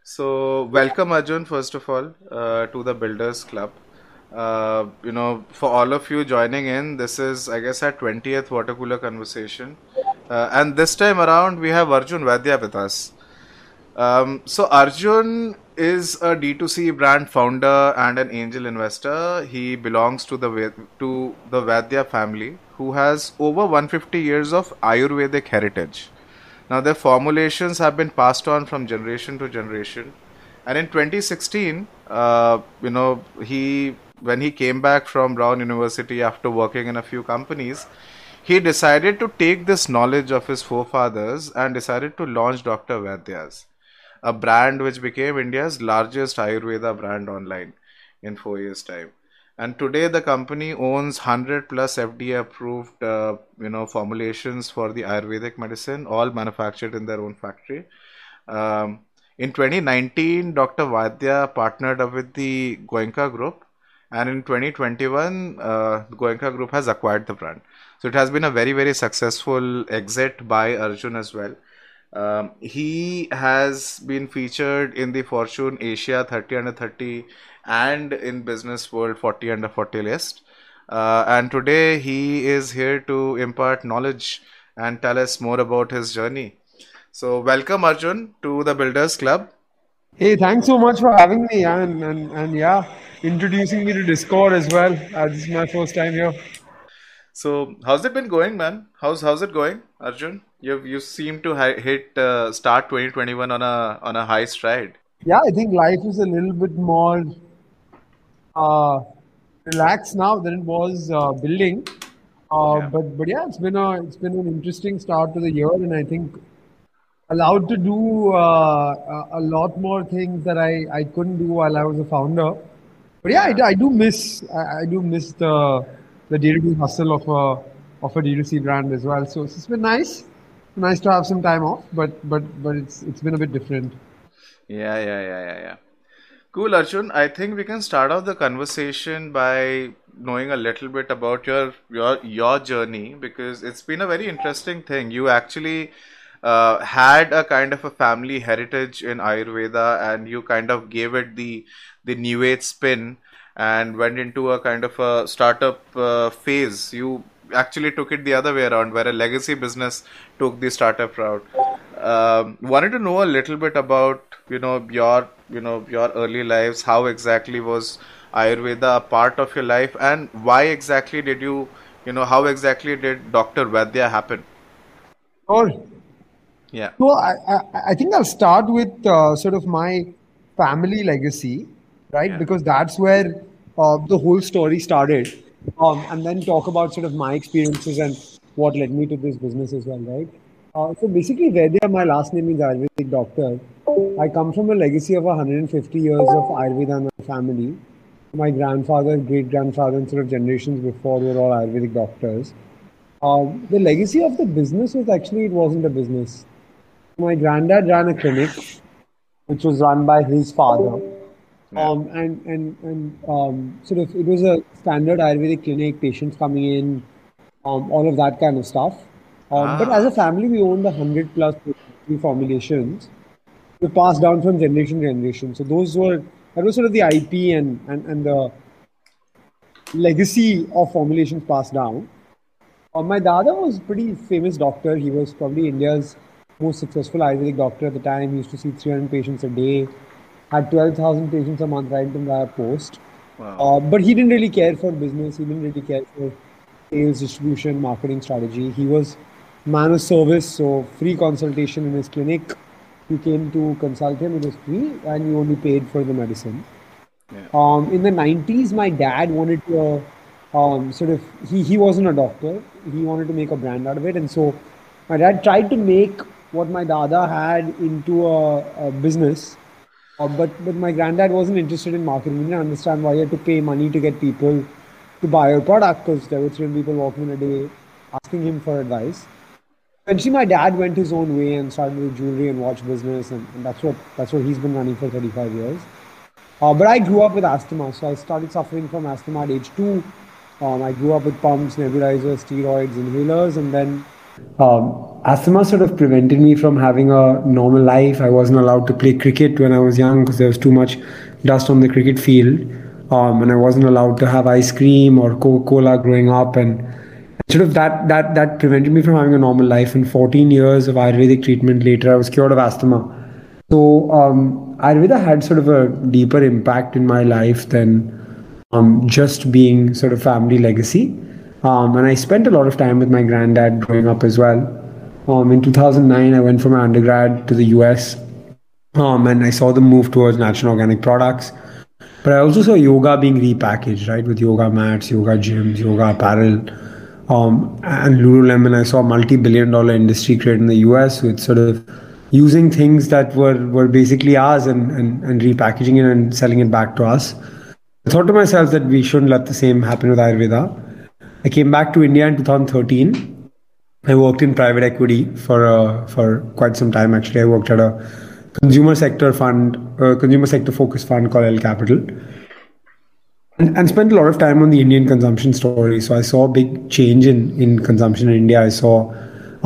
So, welcome Arjun, first of all, to the Builders Club. For all of you joining in, this is, I guess, our 20th water cooler conversation. And this time around, we have Arjun Vaidya with us. So Arjun is a D2C brand founder and an angel investor. He belongs to the Vaidya family, who has over 150 years of Ayurvedic heritage. Now their formulations have been passed on from generation to generation. And in 2016, he when he came back from Brown University after working in a few companies, he decided to take this knowledge of his forefathers and decided to launch Dr. Vaidya's, a brand which became India's largest Ayurveda brand online in 4 years' time. And today, the company owns 100 plus FDA approved, formulations for the Ayurvedic medicine, all manufactured in their own factory. Um, in 2019, Dr. Vaidya partnered up with the Goenka Group, and in 2021, the Goenka Group has acquired the brand. So it has been a very, very successful exit by Arjun as well. He has been featured in the Fortune Asia 30 under 30 and in Business World 40 under 40 list. And today he is here to impart knowledge and tell us more about his journey. So, welcome Arjun to the Builders Club. Hey, thanks so much for having me and yeah, introducing me to Discord as well. This is my first time here. So, how's it been going, man? How's it going, Arjun? You seem to hit start 2021 on a high stride. Yeah, I think life is a little bit more uh, relaxed now than it was building. Yeah. But yeah, it's been an interesting start to the year, and I think allowed to do a lot more things that I couldn't do while I was a founder. But yeah, Yeah. I do miss the day-to-day hustle of a D2C brand as well. So it's been nice to have some time off. But it's been a bit different. Yeah. Cool, Arjun. I think we can start off the conversation by knowing a little bit about your journey because it's been a very interesting thing. You actually had a kind of a family heritage in Ayurveda, and you kind of gave it the new age spin and went into a kind of a startup phase. You actually took it the other way around, where a legacy business took the startup route. Wanted to know a little bit about your early lives. How exactly was Ayurveda a part of your life, and why exactly did how exactly did Dr. Vaidya happen? Or Yeah, so I think I'll start with sort of my family legacy, right? yeah, Because that's where the whole story started, and then talk about sort of my experiences and what led me to this business as well, right? So basically, Vedya, my last name is Ayurvedic doctor. I come from a legacy of 150 years of Ayurveda in my family. My grandfather, great grandfather, and sort of generations before were all Ayurvedic doctors. The legacy of the business was actually it wasn't a business. My granddad ran a clinic which was run by his father. yeah. Sort of it was a standard Ayurvedic clinic, patients coming in, all of that kind of stuff. But as a Ah, family, we owned 100 plus formulations. They passed down from generation to generation. So that was sort of the IP and the legacy of formulations passed down. My dada was a pretty famous doctor. He was probably India's most successful Ayurvedic doctor at the time. He used to see 300 patients a day, had 12,000 patients a month right in via post. wow. But he didn't really care for business. He didn't really care for sales, distribution, marketing strategy. He was man of service, so free consultation in his clinic. You came to consult him, it was free, and you only paid for the medicine. Yeah, In the 90s, my dad wanted to he wasn't a doctor. He wanted to make a brand out of it. And so my dad tried to make what my dada had into a business. But my granddad wasn't interested in marketing. He didn't understand why he had to pay money to get people to buy your product because there were 300 people walking in a day asking him for advice. Eventually, my dad went his own way and started with jewelry and watch business, and that's what he's been running for 35 years. But I grew up with asthma, so I started suffering from asthma at age 2. I grew up with pumps, nebulizers, steroids, inhalers, and then Asthma sort of prevented me from having a normal life. I wasn't allowed to play cricket when I was young because there was too much dust on the cricket field. And I wasn't allowed to have ice cream or Coca-Cola growing up. And sort of that prevented me from having a normal life. And 14 years of Ayurvedic treatment later, I was cured of asthma. So Ayurveda had sort of a deeper impact in my life than just being sort of family legacy. And I spent a lot of time with my granddad growing up as well. In 2009, I went for my undergrad to the US, and I saw the move towards natural organic products. But I also saw yoga being repackaged, right, with yoga mats, yoga gyms, yoga apparel, and Lululemon. I saw a multi-billion-dollar industry created in the US with sort of using things that were basically ours and repackaging it and selling it back to us. I thought to myself that we shouldn't let the same happen with Ayurveda. I came back to India in 2013. I worked in private equity for quite some time. Actually, I worked at a consumer sector focused fund called L Capital, and spent a lot of time on the Indian consumption story. So I saw a big change in consumption in India. I saw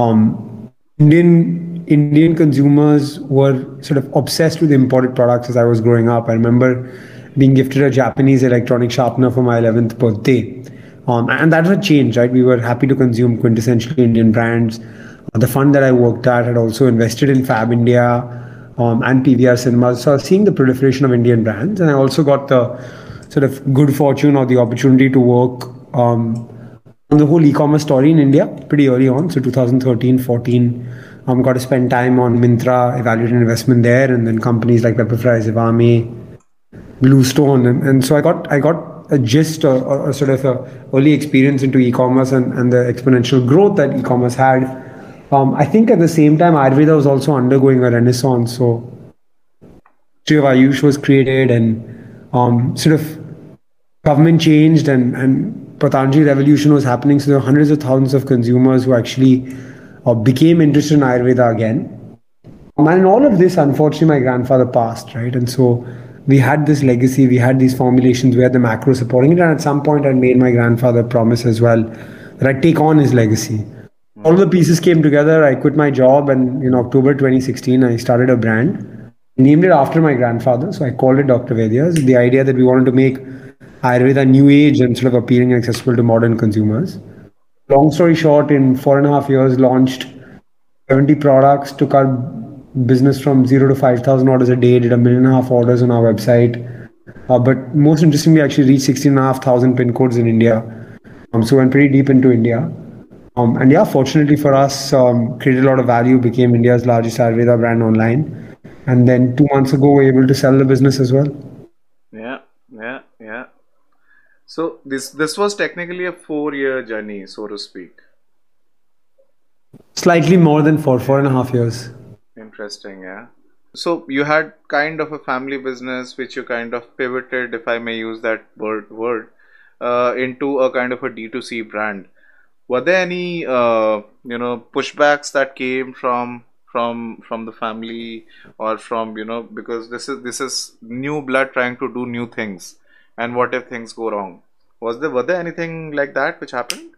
Indian consumers were sort of obsessed with imported products as I was growing up. I remember being gifted a Japanese electronic sharpener for my 11th birthday. And that had changed, right? We were happy to consume quintessentially Indian brands. The fund that I worked at had also invested in Fab India and PVR Cinemas. So I was seeing the proliferation of Indian brands. And I also got the sort of good fortune or the opportunity to work on the whole e-commerce story in India pretty early on. So 2013, 14, got to spend time on Myntra, evaluating investment there, and then companies like Pepperfry, Zivame, Bluestone, and so I got a gist or sort of a early experience into e-commerce and the exponential growth that e-commerce had. I think at the same time Ayurveda was also undergoing a renaissance. So History of Ayush was created, and sort of government changed, and Patanjali revolution was happening. So there were hundreds of thousands of consumers who actually became interested in Ayurveda again. And in all of this, unfortunately, my grandfather passed, right? And so we had this legacy, we had these formulations, we had the macro supporting it. And at some point, I made my grandfather promise as well that I'd take on his legacy. All the pieces came together. I quit my job, and in October 2016, I started a brand. I named it after my grandfather. So I called it Dr. Vedya's. The idea that we wanted to make Ayurveda new age and sort of appealing and accessible to modern consumers. Long story short, in 4.5 years, launched 70 products, took our business from 0 to 5,000 orders a day, did 1.5 million orders on our website. But most interestingly, actually reached 16,500 pin codes in India. So went pretty deep into India. And yeah, fortunately for us, created a lot of value, became India's largest Ayurveda brand online. And then 2 months ago, we were able to sell the business as well. Yeah, yeah, yeah. So this was technically a 4 year journey, so to speak. Slightly more than 4.5 years. Interesting, yeah. So you had kind of a family business which you kind of pivoted, if I may use that word, into a kind of a D2C brand. Were there any pushbacks that came from the family, or from, because this is new blood trying to do new things, and what if things go wrong? Were there anything like that which happened?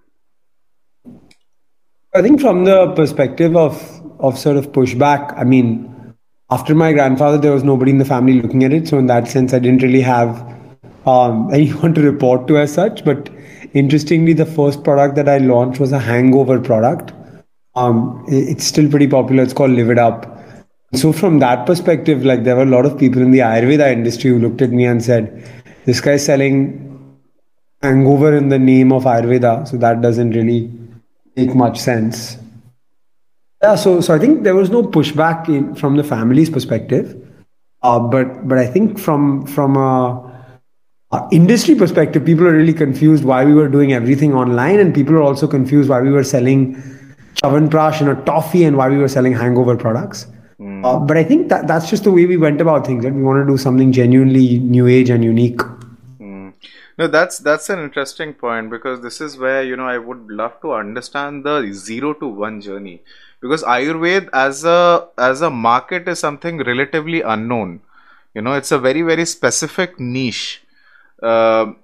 I think from the perspective of sort of pushback, I mean, after my grandfather, there was nobody in the family looking at it. So in that sense, I didn't really have anyone to report to as such. But interestingly, the first product that I launched was a hangover product. It's still pretty popular. It's called Live It Up. So from that perspective, like there were a lot of people in the Ayurveda industry who looked at me and said, "This guy's selling hangover in the name of Ayurveda, so that doesn't really make much sense." Yeah, so I think there was no pushback from the family's perspective, but I think from a industry perspective, people are really confused why we were doing everything online, and people are also confused why we were selling Chavanprash and a toffee, and why we were selling hangover products. But I think that's just the way we went about things. That we want to do something genuinely new age and unique. No, that's an interesting point, because this is where, I would love to understand the 0 to 1 journey, because Ayurveda as a market is something relatively unknown. It's a very, very specific niche.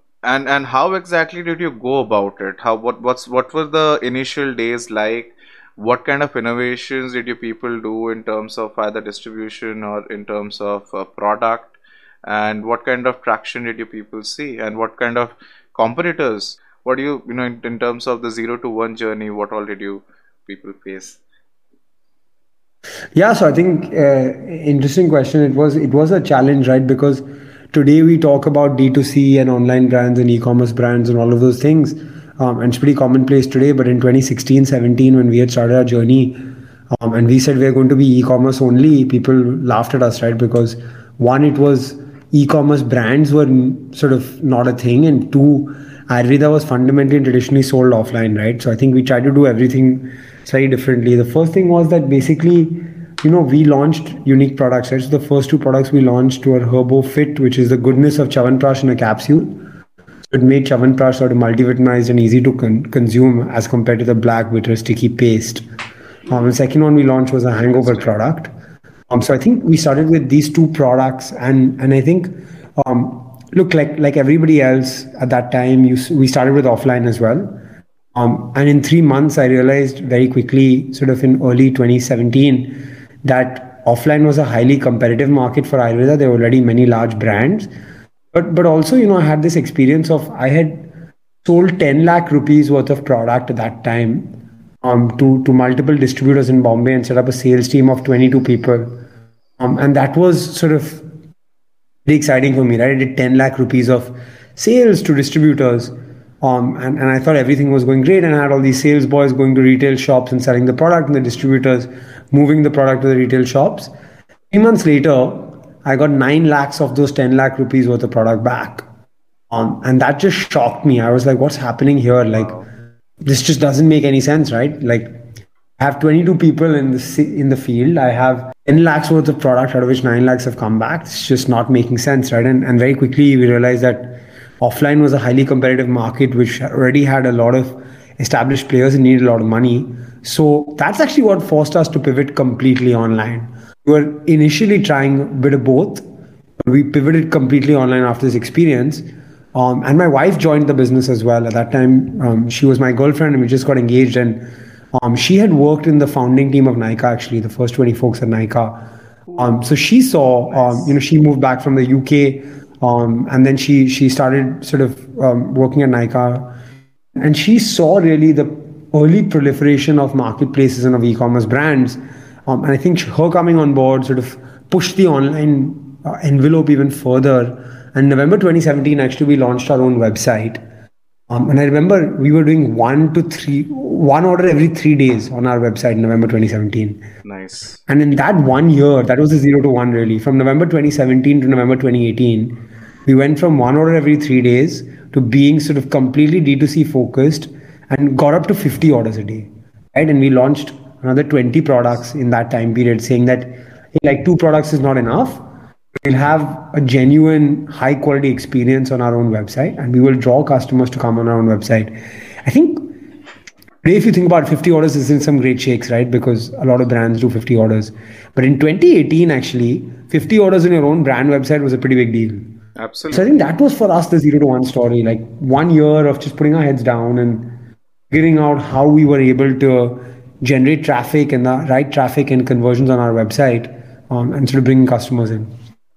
And how exactly did you go about it? What were the initial days like? what kind of innovations did your people do in terms of either distribution or in terms of product, and what kind of traction did your people see, and what kind of competitors, what do you know in terms of the 0 to 1 journey, what all did you people face? Yeah, so I think interesting question. It was a challenge, right? Because today we talk about D2C and online brands and e-commerce brands and all of those things, and it's pretty commonplace today. But in 2016, 17, when we had started our journey, and we said we're going to be e-commerce only, people laughed at us, right? Because one, it was e-commerce brands were sort of not a thing, and two, Ayurveda was fundamentally and traditionally sold offline, right? So I think we tried to do everything slightly differently. The first thing was that basically, we launched unique products, right? So the first two products we launched were Herbo Fit, which is the goodness of Chyawanprash in a capsule. So it made Chyawanprash sort of multivitamized and easy to consume as compared to the black, bitter, sticky paste. The second one we launched was a hangover product. So I think we started with these two products, and I think, look, like everybody else at that time, we started with offline as well. And in 3 months, I realized very quickly, sort of in early 2017, that offline was a highly competitive market for Ayurveda. There were already many large brands, but also, I had this experience of I had sold 10 lakh rupees worth of product at that time, to multiple distributors in Bombay, and set up a sales team of 22 people. And that was sort of very exciting for me, right? I did 10 lakh rupees of sales to distributors. And I thought everything was going great. And I had all these sales boys going to retail shops and selling the product, and the distributors moving the product to the retail shops. 3 months later, I got 9 lakhs of those 10 lakh rupees worth of product back. And that just shocked me. I was like, what's happening here? Like, Wow. this just doesn't make any sense, right? Like, I have 22 people in the field. I have 10 lakhs worth of product, out of which 9 lakhs have come back. It's just not making sense, right? And very quickly we realized that offline was a highly competitive market, which already had a lot of established players and needed a lot of money. So that's actually what forced us to pivot completely online. We were initially trying a bit of both. We pivoted completely online after this experience. And my wife joined the business as well. At that time, she was my girlfriend, and we just got engaged. And she had worked in the founding team of Nykaa, actually, the first 20 folks at Nykaa. So she saw, she moved back from the UK, and then she started sort of working at Nykaa, and she saw really the early proliferation of marketplaces and of e-commerce brands. And I think her coming on board sort of pushed the online envelope even further. And November 2017, actually, we launched our own website. And I remember we were doing one order every 3 days on our website in November 2017. Nice. And in that 1 year, that was the 0 to 1 really. From November 2017 to November 2018, we went from one order every 3 days to being sort of completely D2C focused, and got up to 50 orders a day, right? And we launched another 20 products in that time period, saying that, hey, like, 2 products is not enough. We'll have a genuine high quality experience on our own website, and we will draw customers to come on our own website. I think today, if you think about 50 orders, is in some great shakes, right? Because a lot of brands do 50 orders. But in 2018, actually, 50 orders on your own brand website was a pretty big deal. So I Absolutely. think that was for us the 0 to 1 story, like 1 year of just putting our heads down and figuring out how we were able to generate traffic and the right traffic and conversions on our website, and sort of bringing customers in.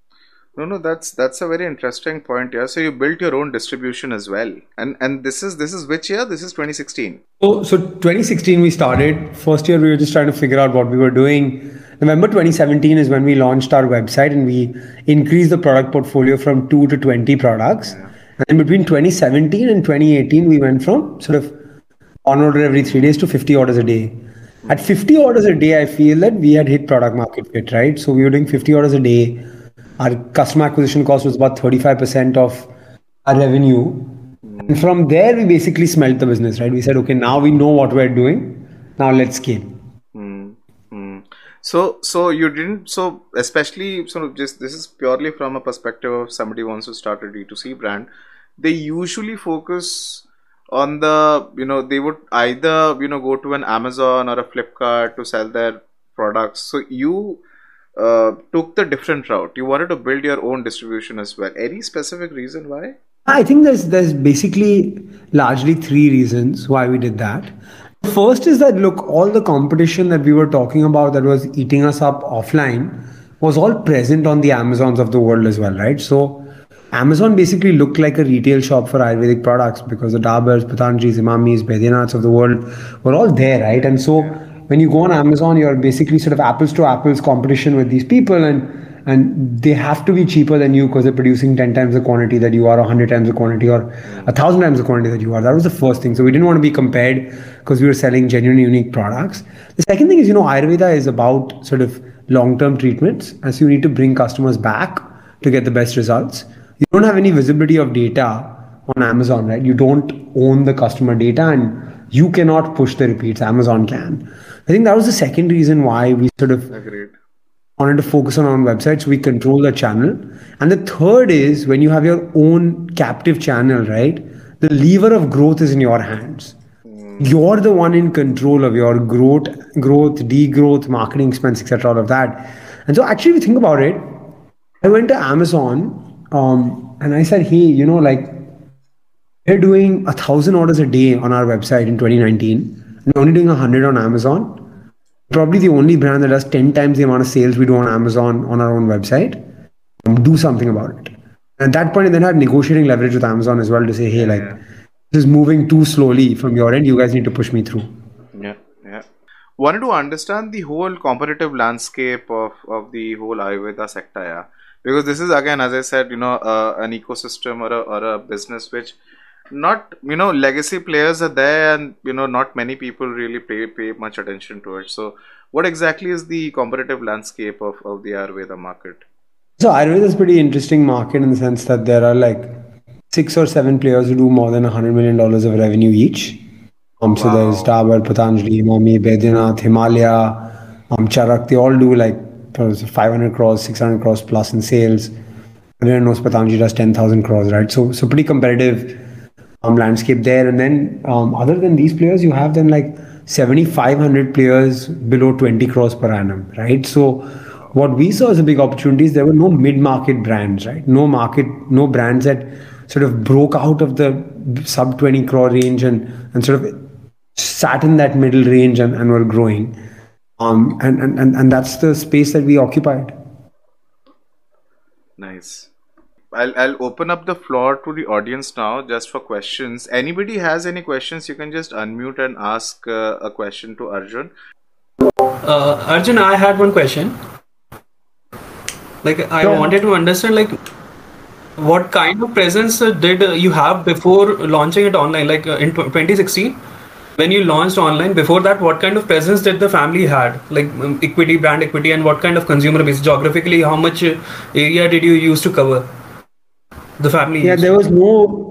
No, that's a very interesting point. Yeah. So you built your own distribution as well, and this is which year? This is 2016. So 2016 we started. First year we were just trying to figure out what we were doing. November 2017 is when we launched our website, and we increased the product portfolio from 2 to 20 products. And between 2017 and 2018, we went from sort of one order every 3 days to 50 orders a day. At 50 orders a day, I feel that we had hit product market fit, right? So we were doing 50 orders a day. Our customer acquisition cost was about 35% of our revenue. And from there, we basically smelt the business, right? We said, okay, now we know what we're doing. Now let's scale. Hmm. Hmm. So you didn't, so especially sort of just, this is purely from a perspective of somebody wants to start a D2C brand. They usually focus on the, they would either, go to an Amazon or a Flipkart to sell their products. So you took the different route. You wanted to build your own distribution as well. Any specific reason why? I think there's basically largely 3 reasons why we did that. First is that look, all the competition that we were talking about that was eating us up offline was all present on the Amazons of the world as well, right? So Amazon basically looked like a retail shop for Ayurvedic products because the Daburs, Patanjalis, Imamis, Baidyanaths of the world were all there, right? And so when you go on Amazon, you're basically sort of apples to apples competition with these people, and they have to be cheaper than you because they're producing 10 times the quantity that you are, 100 times the quantity, or 1,000 times the quantity that you are. That was the first thing. So we didn't want to be compared because we were selling genuine unique products. The second thing is, Ayurveda is about sort of long-term treatments, and so you need to bring customers back to get the best results. You don't have any visibility of data on Amazon, right? You don't own the customer data, and you cannot push the repeats. Amazon can. I think that was the second reason why we sort of Agreed. wanted to focus on our own website, so we control the channel. And the third is when you have your own captive channel, right? The lever of growth is in your hands. You're the one in control of your growth, degrowth, marketing expense, etc. All of that. And so actually, if you think about it, I went to Amazon and I said, hey, like we're doing 1,000 orders a day on our website in 2019. We're only doing 100 on Amazon. Probably the only brand that does 10 times the amount of sales we do on Amazon on our own website. Do something about it. At that point, then I had negotiating leverage with Amazon as well to say, hey, this is moving too slowly from your end. You guys need to push me through. Yeah, yeah. Wanted to understand the whole competitive landscape of the whole Ayurveda sector, yeah. Because this is again, as I said, an ecosystem or a business which not, legacy players are there, and not many people really pay much attention to it. So what exactly is the competitive landscape of the Ayurveda market? So Ayurveda is a pretty interesting market in the sense that there are like 6 or 7 players who do more than $100 million of revenue each. So there's Dabur, Patanjali, Imami, Baidyanath, Himalaya, Charak. They all do like 500 crores, 600 crores plus in sales. Everyone knows Patanjali does 10,000 crores, right? So pretty competitive landscape there. And then other than these players, you have then like 7,500 players below 20 crores per annum, right? So what we saw as a big opportunity is there were no mid-market brands, right? No brands that sort of broke out of the sub 20 crore range and sort of sat in that middle range and were growing. And that's the space that we occupied. Nice. I'll open up the floor to the audience now just for questions. Anybody has any questions, you can just unmute and ask a question to Arjun. Arjun, I had one question. Like, I wanted to understand, like, what kind of presence did you have before launching it online? Like in 2016, when you launched online, before that, what kind of presence did the family had? Like equity, brand equity, and what kind of consumer base? Geographically, how much area did you use to cover? The family. Yeah, there was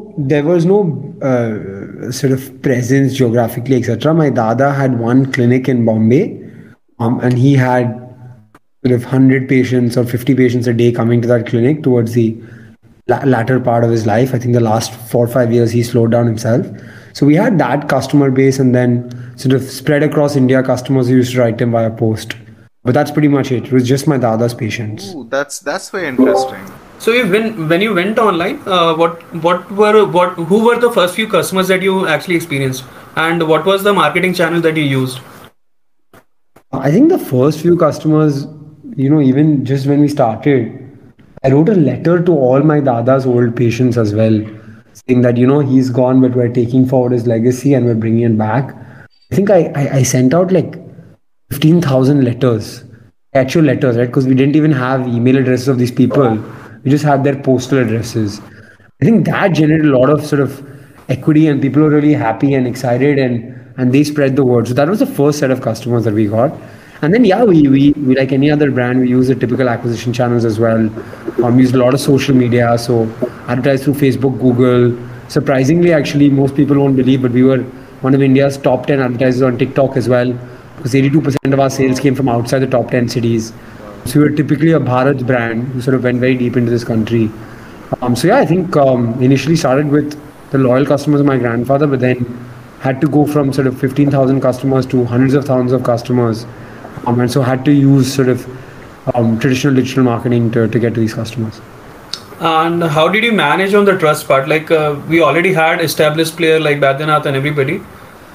no sort of presence geographically, etc. My dada had one clinic in Bombay, and he had sort of 100 patients or 50 patients a day coming to that clinic towards the latter part of his life. I think the last 4 or 5 years he slowed down himself. So we had that customer base, and then sort of spread across India customers who used to write him via post. But that's pretty much it. It was just my dada's patients. Ooh, that's very interesting. So when you went online, who were the first few customers that you actually experienced, and what was the marketing channel that you used? I think the first few customers, even just when we started, I wrote a letter to all my dada's old patients as well, saying that he's gone, but we're taking forward his legacy and we're bringing it back. I think I sent out like 15,000 letters, actual letters, right? Because we didn't even have email addresses of these people. We just had their postal addresses. I think that generated a lot of sort of equity, and people were really happy and excited, and they spread the word. So that was the first set of customers that we got. And then, we like any other brand, we use the typical acquisition channels as well. We use a lot of social media, so advertise through Facebook, Google. Surprisingly, actually, most people won't believe, but we were one of India's top 10 advertisers on TikTok as well, because 82% of our sales came from outside the top 10 cities. So we were typically a Bharat brand who sort of went very deep into this country. I think initially started with the loyal customers of my grandfather, but then had to go from sort of 15,000 customers to hundreds of thousands of customers. And so had to use sort of traditional digital marketing to get to these customers. And how did you manage on the trust part? Like we already had established player like Baidyanath and everybody.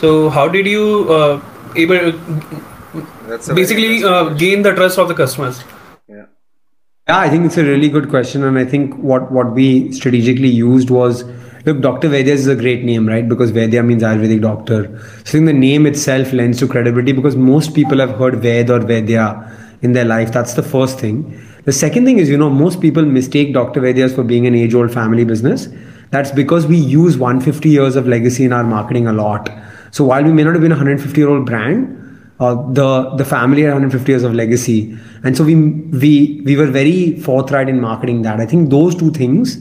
So how did you able That's a very basically interesting question. gain the trust of the customers? Yeah. Yeah, I think it's a really good question, and I think what we strategically used was, look, Dr. Vaidya is a great name, right? Because Vaidya means Ayurvedic doctor. So I think the name itself lends to credibility because most people have heard Ved or Vaidya in their life. That's the first thing. The second thing is, most people mistake Dr. Vaidya's for being an age-old family business. That's because we use 150 years of legacy in our marketing a lot. So while we may not have been a 150-year-old brand, the family had 150 years of legacy, and so we were very forthright in marketing that. I think those two things,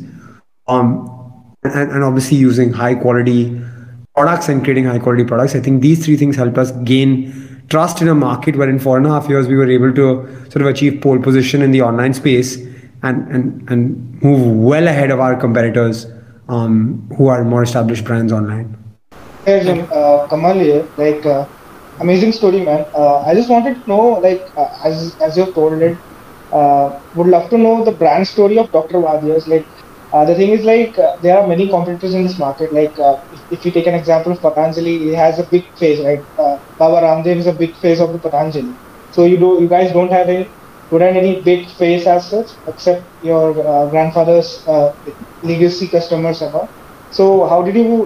and obviously using high quality products and creating high quality products. I think these three things help us gain trust in a market where in 4.5 years we were able to sort of achieve pole position in the online space and move well ahead of our competitors who are more established brands online. Hey, Jim, Kamal here. Amazing story, man. I just wanted to know, as you've told it, would love to know the brand story of Dr. Vadya's. The thing is, there are many competitors in this market. If you take an example of Patanjali, he has a big face, right? Baba Ramdev is a big face of the Patanjali. So you guys don't have any big face as such, except your grandfather's legacy customers and all. So how did you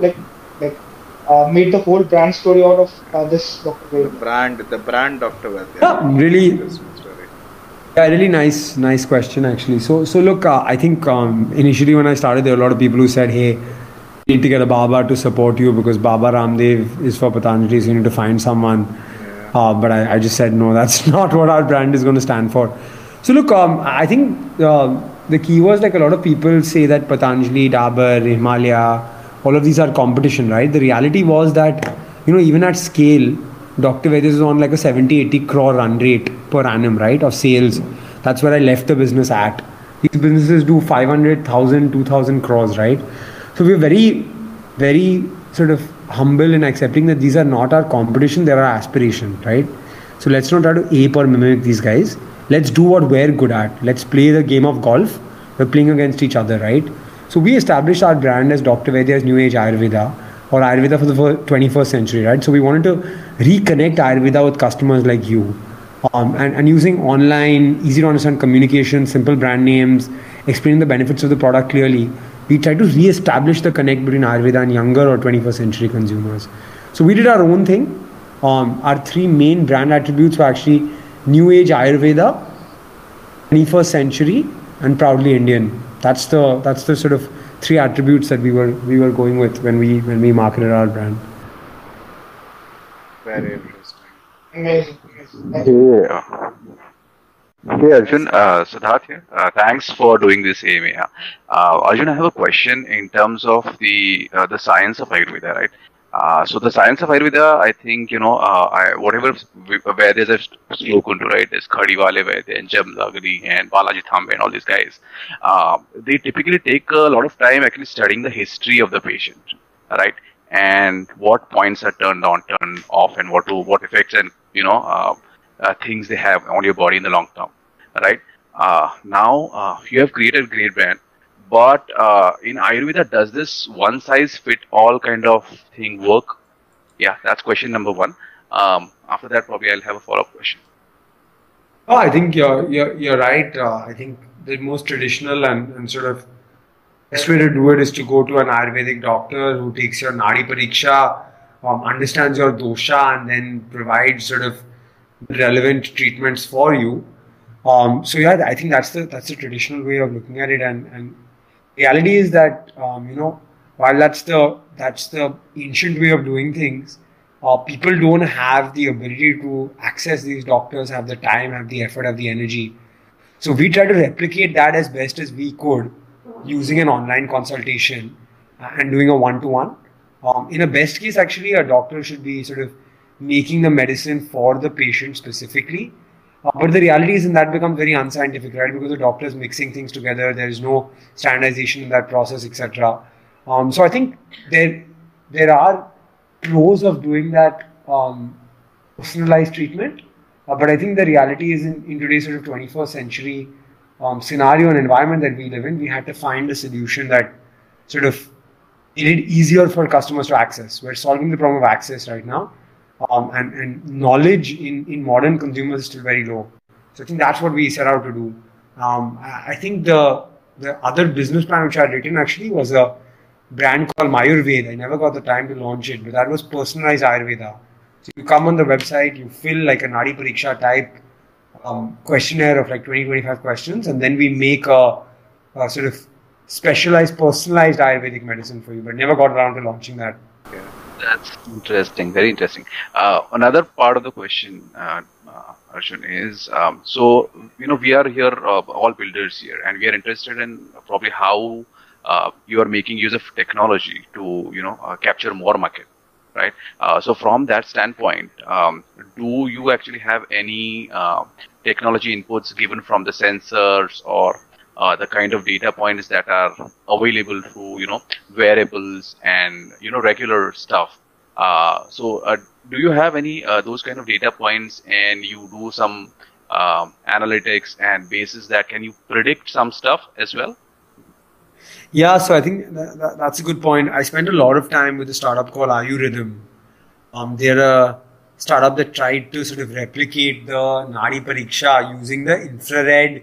made the whole brand story out of this Dr. Vaidya? The brand Dr. Vaidya. Yeah, really. Interesting story. Yeah, really nice question actually. So look, I think initially when I started, there were a lot of people who said, "Hey, you need to get a Baba to support you because Baba Ramdev is for Patanjali, so you need to find someone." But I just said no, that's not what our brand is going to stand for. So look, I think the key was a lot of people say that Patanjali, Dabur, Himalaya, all of these are competition, right? The reality was that, even at scale, Dr. Vaidya is on a 70-80 crore run rate per annum, right, of sales. That's where I left the business at. These businesses do 500,000, 2,000 crores, right? So we're very, very sort of humble in accepting that these are not our competition, they're our aspiration, right? So let's not try to ape or mimic these guys. Let's do what we're good at. Let's play the game of golf. We're playing against each other, right? So we established our brand as Dr. Vaidya's New Age Ayurveda, or Ayurveda for the 21st century, right? So we wanted to reconnect Ayurveda with customers like you, and using online, easy to understand communication, simple brand names, explaining the benefits of the product clearly. We tried to re-establish the connect between Ayurveda and younger or 21st century consumers. So we did our own thing. Our three main brand attributes were actually New Age Ayurveda, 21st century, and proudly Indian. That's the sort of three attributes that we were going with when we marketed our brand. Very interesting. Amazing. Yeah. Hey Arjun, Siddharth here. Thanks for doing this AMA. Arjun, I have a question in terms of the science of Ayurveda, right? So the science of Ayurveda, I think, whatever Vedas I've spoken to, right, is Khadiwale Vaidya and Jamdagri and Balaji Thambe and all these guys, they typically take a lot of time actually studying the history of the patient, right? And what points are turned on, turned off, and what effects and, things they have on your body in the long term, right? Now, you have created a great brand. But in Ayurveda, does this one size fit all kind of thing work? Yeah, that's question number one. After that, probably I'll have a follow-up question. Oh, I think you're right. I think the most traditional and sort of best way to do it is to go to an Ayurvedic doctor who takes your Nadi Pariksha, understands your dosha, and then provides sort of relevant treatments for you. So yeah, I think that's the traditional way of looking at it, and reality is that while that's the ancient way of doing things, people don't have the ability to access these doctors, have the time, have the effort, have the energy. So we try to replicate that as best as we could using an online consultation and doing a one-to-one. In a best case, actually, a doctor should be sort of making the medicine for the patient specifically. But the reality is that becomes very unscientific, right? Because the doctor is mixing things together. There is no standardization in that process, etc. So I think there are pros of doing that personalized treatment. But I think the reality is in today's sort of 21st century scenario and environment that we live in, we had to find a solution that sort of made it easier for customers to access. We're solving the problem of access right now. And knowledge in modern consumers is still very low. So I think that's what we set out to do. I think the other business plan which I had written actually was a brand called Mayurveda. I never got the time to launch it, but that was personalized Ayurveda. So you come on the website, you fill like a Nadi Pariksha type questionnaire of like 20-25 questions, and then we make a sort of specialized, personalized Ayurvedic medicine for you, but never got around to launching that. That's interesting, very interesting. Another part of the question, Arjun, is so we are here, all builders here, and we are interested in probably how you are making use of technology to capture more market, right? So from that standpoint, do you actually have any technology inputs given from the sensors or the kind of data points that are available through wearables and regular stuff? So do you have any those kind of data points, and you do some analytics and basis that can you predict some stuff as well? Yeah, so I think that's a good point. I spent a lot of time with a startup called Ayurhythm. They're a startup that tried to sort of replicate the Nadi Pariksha using the infrared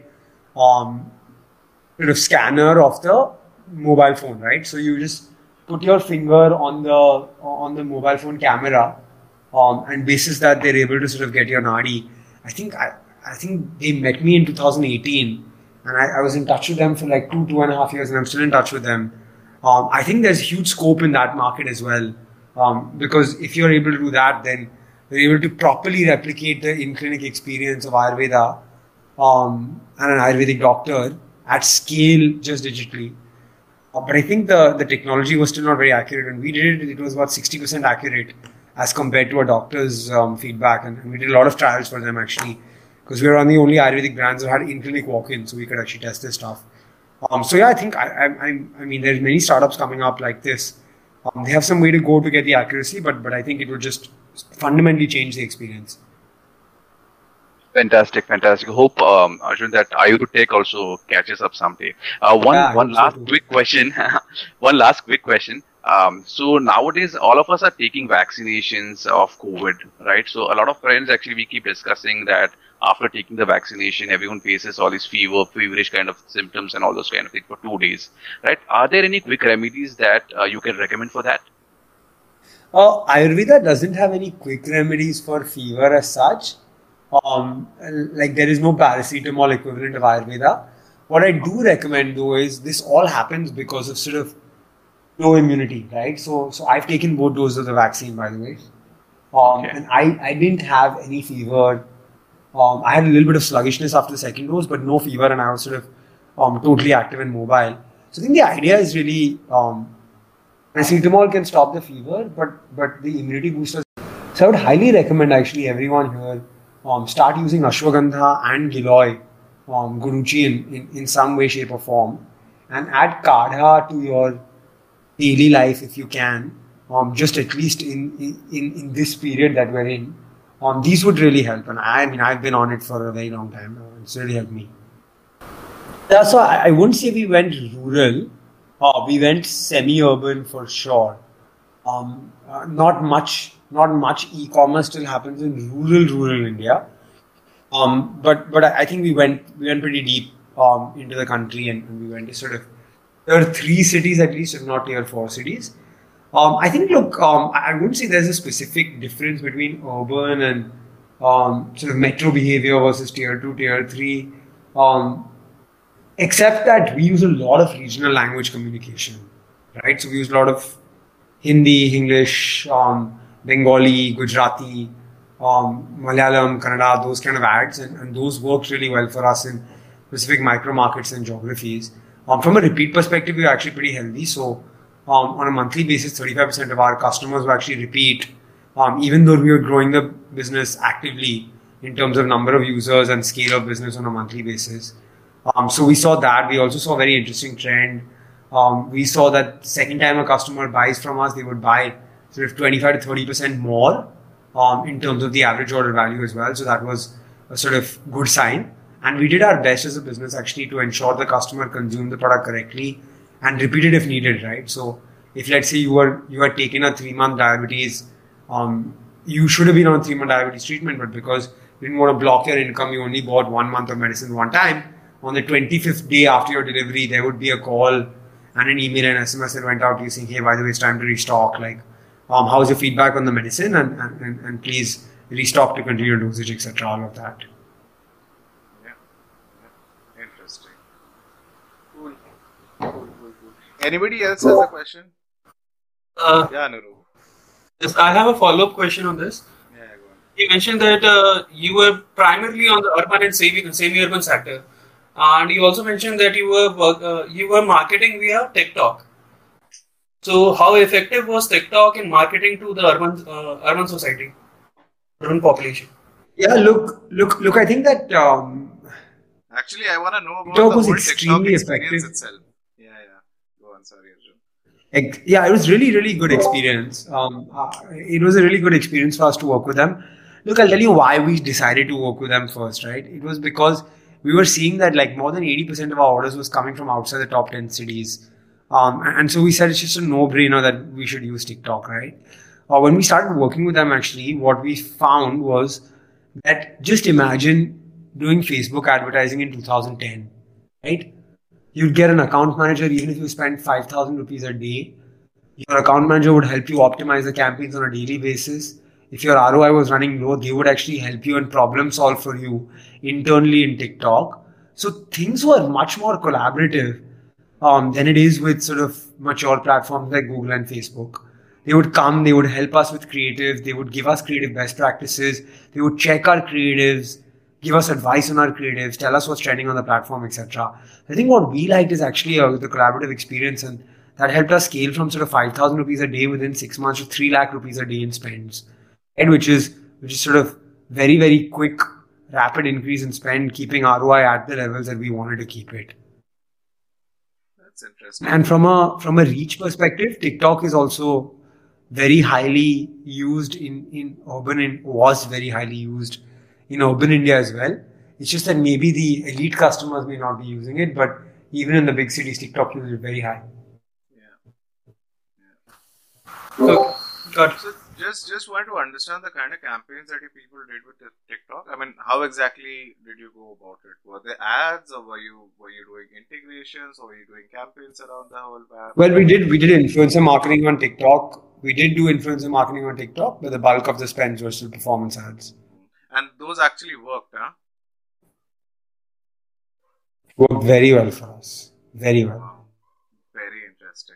sort of scanner of the mobile phone, right? So you just put your finger on the mobile phone camera, and basis that they're able to sort of get your Nadi. I think they met me in 2018. And I was in touch with them for like 2.5 years, and I'm still in touch with them. I think there's huge scope in that market as well. Because if you're able to do that, then you're able to properly replicate the in-clinic experience of Ayurveda and an Ayurvedic doctor at scale just digitally. But I think the technology was still not very accurate. When we did it, it was about 60% accurate as compared to a doctor's feedback. And we did a lot of trials for them actually, because we were one of the only Ayurvedic brands that had in-clinic walk-in, so we could actually test this stuff. So yeah, I think I mean there's many startups coming up like this. They have some way to go to get the accuracy, but I think it will just fundamentally change the experience. Fantastic. Hope Arjun that Ayurvedic Tech also catches up someday. One last quick question. One last quick question. So nowadays, all of us are taking vaccinations of COVID, right? So a lot of friends actually we keep discussing that after taking the vaccination, everyone faces all these feverish kind of symptoms and all those kind of things for 2 days, right? Are there any quick remedies that you can recommend for that? Ayurveda doesn't have any quick remedies for fever as such. Like there is no paracetamol equivalent of Ayurveda. What I do recommend though is this all happens because of sort of low immunity, right? So I've taken both doses of the vaccine, by the way. And I didn't have any fever. I had a little bit of sluggishness after the second dose, but no fever, and I was sort of totally active and mobile. So I think the idea is really paracetamol can stop the fever, but the immunity boosters. So I would highly recommend actually everyone here start using ashwagandha and giloy, guruchi in some way, shape or form, and add kadha to your daily life if you can, just at least in this period that we're in. These would really help, and I mean I've been on it for a very long time. It's really helped me. Yeah, so I wouldn't say we went rural. We went semi-urban for sure. Not much e-commerce still happens in rural India. But I think we went pretty deep into the country, and we went to sort of there are 3 cities at least, if not tier 4 cities. I think, look, I wouldn't say there's a specific difference between urban and sort of metro behavior versus tier 2, tier 3, except that we use a lot of regional language communication, right? So we use a lot of Hindi, English, Bengali, Gujarati, Malayalam, Kannada, those kind of ads, and those worked really well for us in specific micro markets and geographies. From a repeat perspective, we're actually pretty healthy. So on a monthly basis, 35% of our customers will actually repeat, even though we are growing the business actively in terms of number of users and scale of business on a monthly basis. So we saw that. We also saw a very interesting trend. We saw that the second time a customer buys from us, they would buy sort of 25 to 30% more in terms of the average order value as well. So that was a sort of good sign. And we did our best as a business actually to ensure the customer consumed the product correctly and repeat it if needed, right? So if let's say you had taken a 3-month diabetes, you should have been on a 3-month diabetes treatment, but because you didn't want to block your income, you only bought 1 month of medicine one time. On the 25th day after your delivery, there would be a call and an email and SMS that went out to you saying, hey, by the way, it's time to restock. Like, how's your feedback on the medicine? And please restock to continue dosage, etc. All of that. Yeah. Interesting. Cool. Anybody else has a question? Yeah, Nuru. Yes, I have a follow-up question on this. Yeah, go on. You mentioned that you were primarily on the urban and semi-urban sector, and you also mentioned that you were marketing via TikTok. So, how effective was TikTok in marketing to the urban society, urban population? Yeah, look. I think that Actually, I want to know about TikTok the was whole extremely TikTok experience effective. itself. Yeah. Go on, sorry, Arjun. Yeah, it was really good experience. It was a really good experience for us to work with them. Look, I'll tell you why we decided to work with them first, right? It was because we were seeing that like more than 80% of our orders was coming from outside the top 10 cities. And so we said it's just a no-brainer that we should use TikTok, right? When we started working with them, actually, what we found was that just imagine doing Facebook advertising in 2010, right? You'd get an account manager even if you spend 5,000 rupees a day. Your account manager would help you optimize the campaigns on a daily basis. If your ROI was running low, they would actually help you and problem solve for you internally in TikTok. So things were much more collaborative than it is with sort of mature platforms like Google and Facebook. They would come, they would help us with creative, they would give us creative best practices, they would check our creatives, give us advice on our creatives, tell us what's trending on the platform, etc. I think what we liked is actually the collaborative experience, and that helped us scale from sort of 5,000 rupees a day within 6 months to 3 lakh rupees a day in spends, and which is sort of very quick, rapid increase in spend, keeping ROI at the levels that we wanted to keep it. That's interesting. And from a reach perspective, TikTok is also very highly used in urban and was very highly used in urban India as well. It's just that maybe the elite customers may not be using it, but even in the big cities, TikTok use is very high. So, got it. So just want to understand the kind of campaigns that you people did with TikTok. I mean, how exactly did you go about it? Were they ads, or were you doing integrations, or were you doing campaigns around the whole app? Well, we did influencer marketing on TikTok. We did do influencer marketing on TikTok, but the bulk of the spends were still performance ads. And those actually worked, huh? Worked very well for us. Very well. Wow. Very interesting.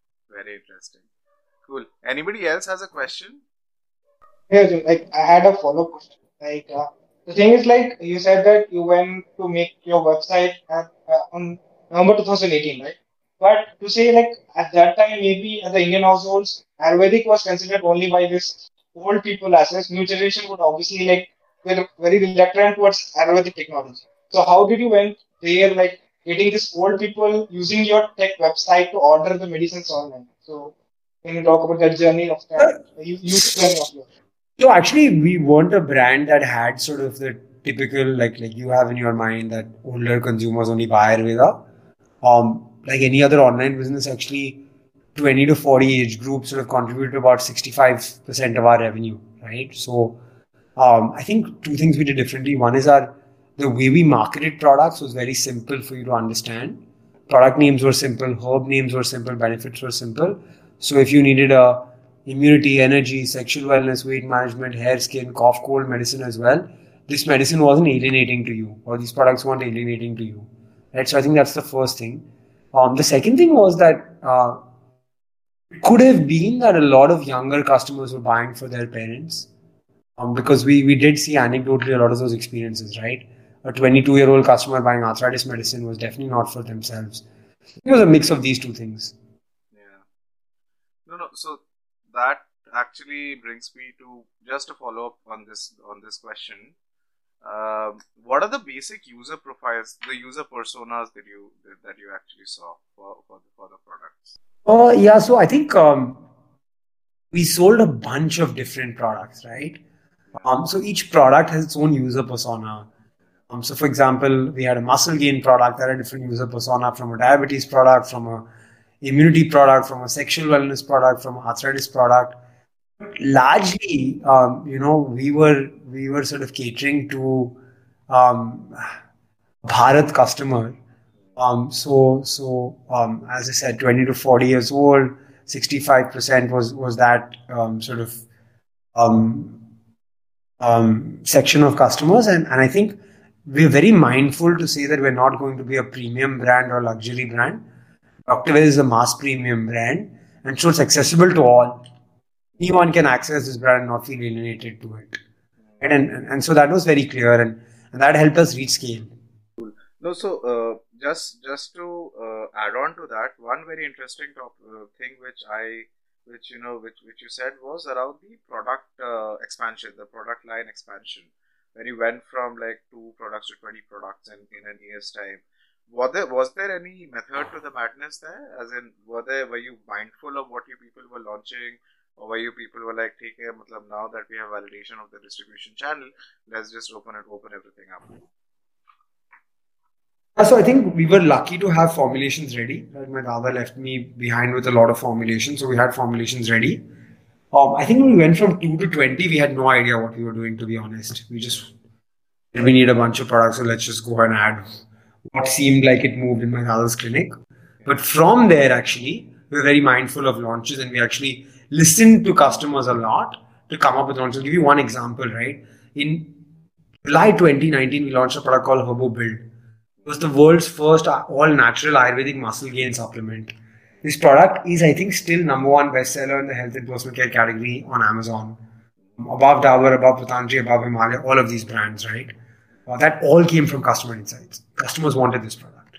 Cool. Anybody else has a question? Yeah, Arjun, like I had a follow-up question. Like the thing is, like you said that you went to make your website on November 2018, right? But to say like at that time, maybe at the Indian households, Ayurvedic was considered only by this old people as such. New generation would obviously like were very reluctant towards Ayurvedic technology. So how did you went there, like getting this old people using your tech website to order the medicines online? So can you talk about that journey of that journey of yours? So actually, we weren't a brand that had sort of the typical like you have in your mind that older consumers only buy Ayurveda. Like any other online business, actually, 20 to 40 age group sort of contribute to about 65% of our revenue, right? So I think two things we did differently. One is the way we marketed products was very simple for you to understand. Product names were simple, herb names were simple, benefits were simple. So if you needed a immunity, energy, sexual wellness, weight management, hair, skin, cough, cold medicine as well, this medicine wasn't alienating to you, or these products weren't alienating to you, right? So I think that's the first thing. The second thing was that it could have been that a lot of younger customers were buying for their parents, because we did see anecdotally a lot of those experiences, right? A 22-year-old customer buying arthritis medicine was definitely not for themselves. It was a mix of these two things. Yeah. No. So that actually brings me to just a follow up on this question. What are the basic user profiles, the user personas that you actually saw for the products? Yeah. So I think we sold a bunch of different products, right? So each product has its own user persona. So for example, we had a muscle gain product that had a different user persona from a diabetes product, from a immunity product, from a sexual wellness product, from an arthritis product. Largely, we were sort of catering to Bharat customer. As I said, 20 to 40 years old, 65% was that sort of section of customers, and I think we're very mindful to say that we're not going to be a premium brand or luxury brand. Dr. Ved is a mass premium brand, and so it's accessible to all. Anyone can access this brand and not feel alienated to it. Right? And so that was very clear, and that helped us reach scale. No, so just to add on to that, one very interesting thing which you said was around the product expansion, the product line expansion, when you went from like 2 products to 20 products in a year's time. Was there any method to the madness there? As in, were you mindful of what you people were launching, or were you people were like, take care, matlab, now that we have validation of the distribution channel, let's just open everything up. So I think we were lucky to have formulations ready. Right? My father left me behind with a lot of formulations, so we had formulations ready. I think when we went from 2 to 20, we had no idea what we were doing, to be honest. We need a bunch of products, so let's just go and add what seemed like it moved in my father's clinic. But from there, actually, we were very mindful of launches, and we actually listened to customers a lot to come up with launches. I'll give you one example, right? In July 2019, we launched a product called Herbo Build. It was the world's first all-natural Ayurvedic muscle gain supplement. This product is, I think, still #1 bestseller in the health and personal care category on Amazon. Above Dabur, above Patanjali, above Himalaya, all of these brands, right? That all came from customer insights. Customers wanted this product.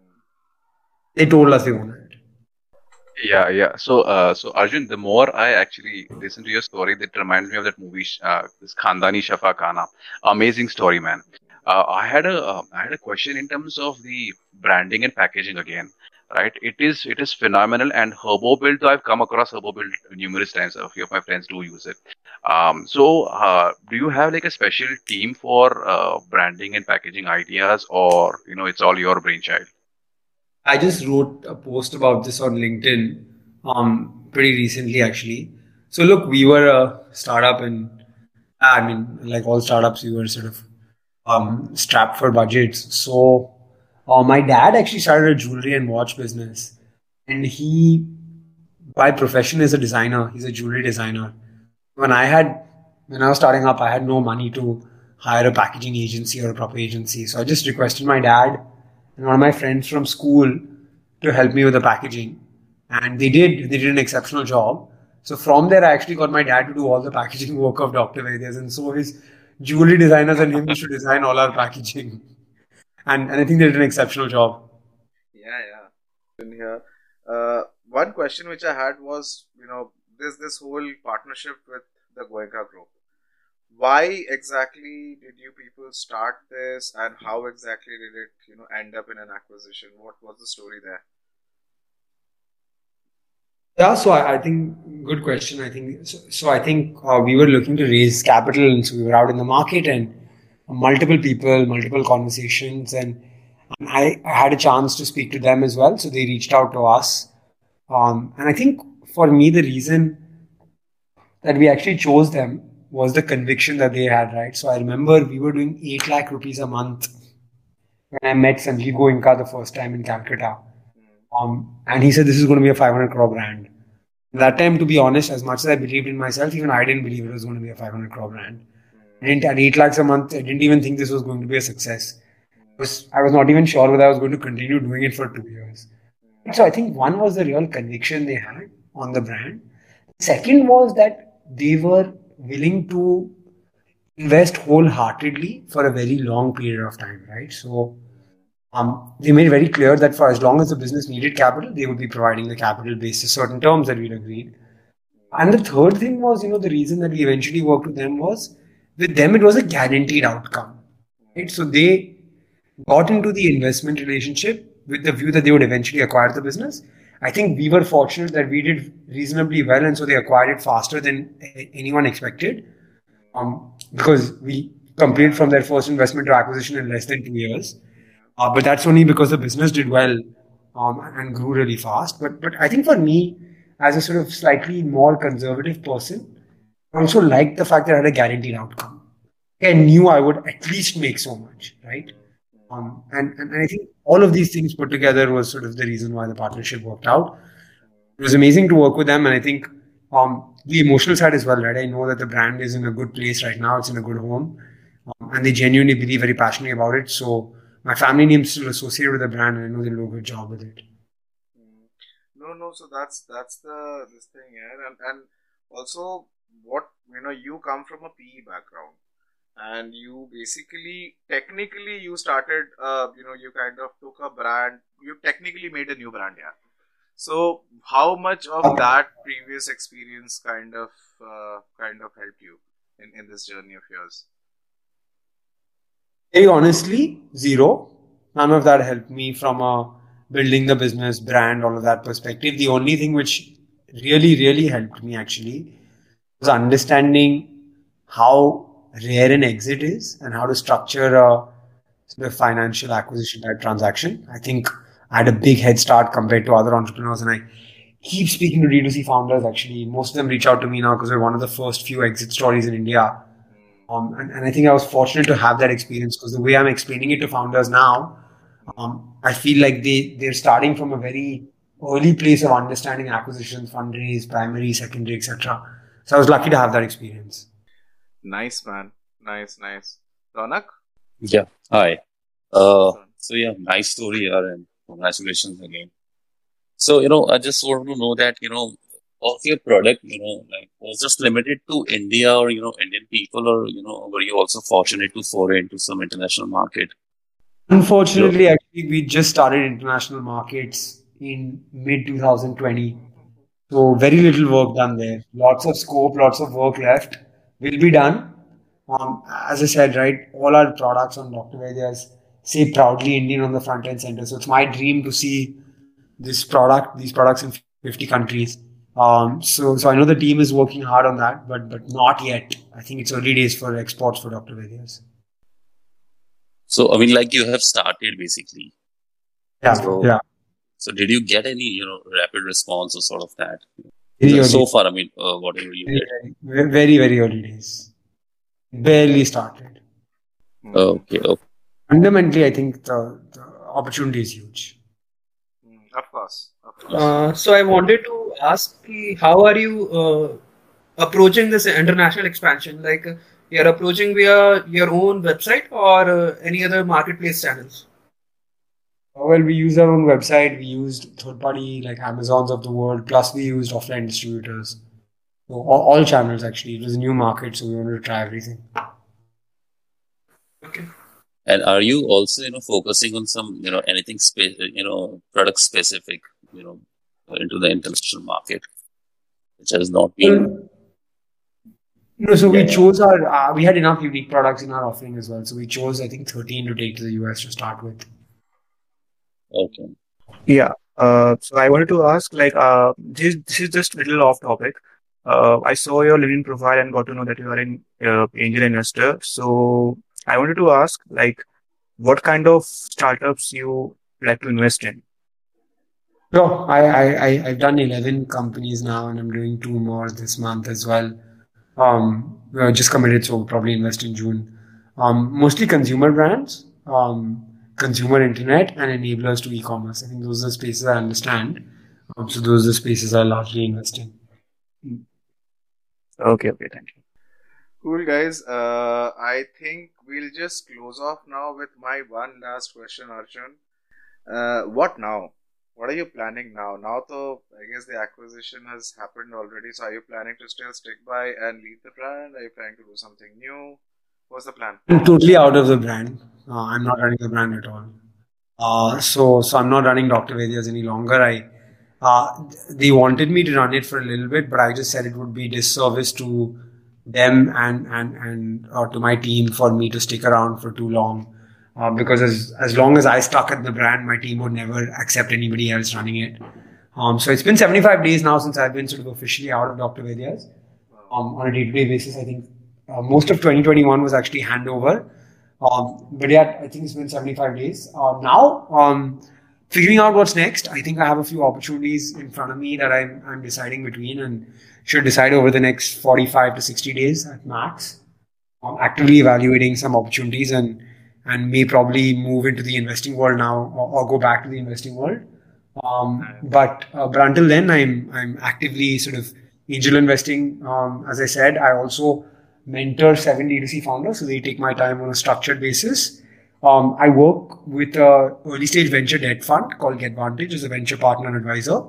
They told us they wanted it. Yeah. So Arjun, the more I actually listen to your story, that reminds me of that movie, this Khandani Shafa Khana. Amazing story, man. I had a question in terms of the branding and packaging again, right? It is phenomenal, and Herbo Build, though I've come across Herbo Build numerous times. A few of my friends do use it. Do you have like a special team for branding and packaging ideas, or it's all your brainchild? I just wrote a post about this on LinkedIn pretty recently, actually. So look, we were a startup, and I mean, like all startups, we were sort of strapped for budgets. So my dad actually started a jewelry and watch business, and he, by profession, is a designer. He's a jewelry designer. When I was starting up, I had no money to hire a packaging agency or a proper agency. So I just requested my dad and one of my friends from school to help me with the packaging. And they did an exceptional job. So from there, I actually got my dad to do all the packaging work of Dr. Vaidya's. And so his jewelry designers and him used to design all our packaging. And I think they did an exceptional job. Yeah. In here, one question which I had was, this whole partnership with the Goenka Group. Why exactly did you people start this, and how exactly did it, end up in an acquisition? What was the story there? Yeah, so I think good question. I think so. I think we were looking to raise capital, and so we were out in the market, and multiple people, multiple conversations, and I had a chance to speak to them as well. So they reached out to us, and I think for me the reason that we actually chose them was the conviction that they had. Right. So I remember we were doing 8 lakh rupees a month when I met Sanjeev Goenka the first time in Calcutta. And he said, this is going to be a 500 crore brand. At that time, to be honest, as much as I believed in myself, even I didn't believe it was going to be a 500 crore brand. At 8 lakhs a month, I didn't even think this was going to be a success. I was not even sure whether I was going to continue doing it for 2 years. So I think one was the real conviction they had on the brand. Second was that they were willing to invest wholeheartedly for a very long period of time, right? So they made very clear that for as long as the business needed capital, they would be providing the capital based on certain terms that we'd agreed. And the third thing was, the reason that we eventually worked with them was, with them, it was a guaranteed outcome. Right? So they got into the investment relationship with the view that they would eventually acquire the business. I think we were fortunate that we did reasonably well, and so they acquired it faster than anyone expected. Because we completed from their first investment to acquisition in less than 2 years. But that's only because the business did well. and grew really fast. But I think for me, as a sort of slightly more conservative person, I also liked the fact that I had a guaranteed outcome. I knew I would at least make so much, right? And I think all of these things put together was sort of the reason why the partnership worked out. It was amazing to work with them, and I think the emotional side as well, right? I know that the brand is in a good place right now; it's in a good home, and they genuinely believe very passionately about it. So my family name is still associated with the brand, and I know they'll do a good job with it. No. So that's the this thing here, and also what you come from a PE background, and you basically technically you started you kind of took a brand, you technically made a new brand, yeah. So how much of that previous experience kind of helped you in this journey of yours? Very honestly, zero. None of that helped me from building the business, brand, all of that perspective. The only thing which really helped me actually was understanding how rare an exit is and how to structure a sort of financial acquisition type transaction. I think I had a big head start compared to other entrepreneurs, and I keep speaking to D2C founders actually. Most of them reach out to me now because we're one of the first few exit stories in India. And I think I was fortunate to have that experience because the way I'm explaining it to founders now, I feel like they're starting from a very early place of understanding acquisitions, fundraise, primary, secondary, etc. So I was lucky to have that experience. Nice, man. Nice. Ronak? Yeah. Hi. So yeah, nice story here, and congratulations again. So, I just want to know that, of your product, like, was just limited to India or, Indian people, or, were you also fortunate to foray into some international market? Unfortunately, actually, we just started international markets in mid 2020. So very little work done there. Lots of scope, lots of work left. Will be done. As I said, right, all our products on Dr. Vaidya's say proudly Indian on the front end center. So it's my dream to see these products in 50 countries. So I know the team is working hard on that, but not yet. I think it's early days for exports for Dr. Vaidya's. So, I mean, like, you have started basically. Yeah. So did you get any, rapid response or sort of that? Very So early. far, I mean, whatever you get. Very early days. Barely started. Okay. Fundamentally, I think the opportunity is huge. Of course. So I wanted to ask, how are you approaching this international expansion? Like, you're approaching via your own website or any other marketplace channels? Well, we use our own website. We used third-party like Amazons of the world. Plus, we used offline distributors. So all channels actually. It was a new market, so we wanted to try everything. Okay. And are you also, focusing on some, anything, product specific, into the international market, which has not been. So we chose we had enough unique products in our offering as well. So we chose, I think, 13 to take to the US to start with. Okay. Yeah. So I wanted to ask, like, this is just a little off topic. I saw your LinkedIn profile and got to know that you are an angel investor. So I wanted to ask, like, what kind of startups you like to invest in? So I've done 11 companies now, and I'm doing 2 more this month as well. Just committed, so probably invest in June. Mostly consumer brands, consumer internet, and enablers to e-commerce. I think those are the spaces I understand. So those are the spaces I largely invest in. Okay, thank you. Cool, guys. I think we'll just close off now with my one last question, Arjun. What now? What are you planning now? Now, though, I guess the acquisition has happened already. So, are you planning to still stick by and lead the brand? Are you planning to do something new? What's the plan? I'm totally out of the brand. I'm not running the brand at all. So I'm not running Dr. Vaidya's any longer. They wanted me to run it for a little bit, but I just said it would be disservice to them and to my team for me to stick around for too long. Because as long as I stuck at the brand, my team would never accept anybody else running it. So it's been 75 days now since I've been sort of officially out of Dr. Vaidya's. On a day-to-day basis, I think most of 2021 was actually handover. But yeah, I think it's been 75 days. Now, figuring out what's next. I think I have a few opportunities in front of me that I'm deciding between, and should decide over the next 45 to 60 days at max. I'm actively evaluating some opportunities, and may probably move into the investing world now, or go back to the investing world. But until then, I'm actively sort of angel investing. As I said, I also mentor 7 D2C founders, so they take my time on a structured basis. I work with a early stage venture debt fund called GetVantage as a venture partner and advisor.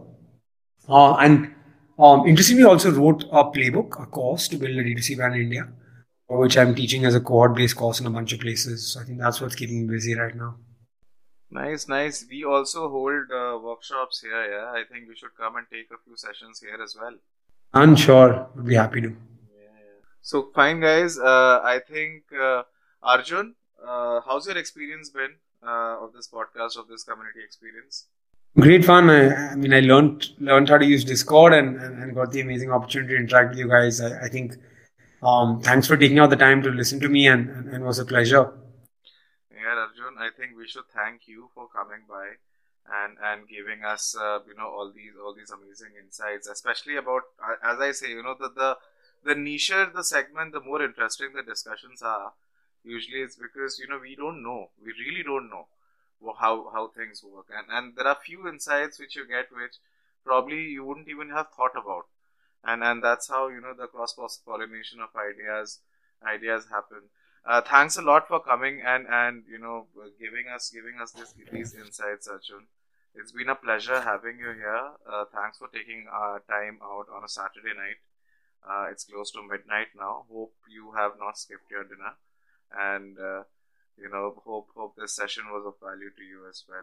And interestingly, also wrote a playbook, a course to build a D2C brand in India, which I'm teaching as a cohort-based course in a bunch of places. So I think that's what's keeping me busy right now. Nice, nice. We also hold workshops here. Yeah, I think we should come and take a few sessions here as well. I'm sure, would be happy to. So fine, guys. I think Arjun, how's your experience been of this podcast, of this community experience? Great fun. I mean, I learned how to use Discord, and got the amazing opportunity to interact with you guys. I think thanks for taking out the time to listen to me, and it was a pleasure. Yeah, Arjun, I think we should thank you for coming by and giving us all these amazing insights, especially about as I say, the nicher the segment, the more interesting the discussions are. Usually, it's because we don't know, we really don't know how things work, and there are few insights which you get which probably you wouldn't even have thought about, and that's how the cross pollination of ideas happen. Thanks a lot for coming and giving us these insights, Arjun. It's been a pleasure having you here. Thanks for taking time out on a Saturday night. It's close to midnight now. Hope you have not skipped your dinner, and hope this session was of value to you as well.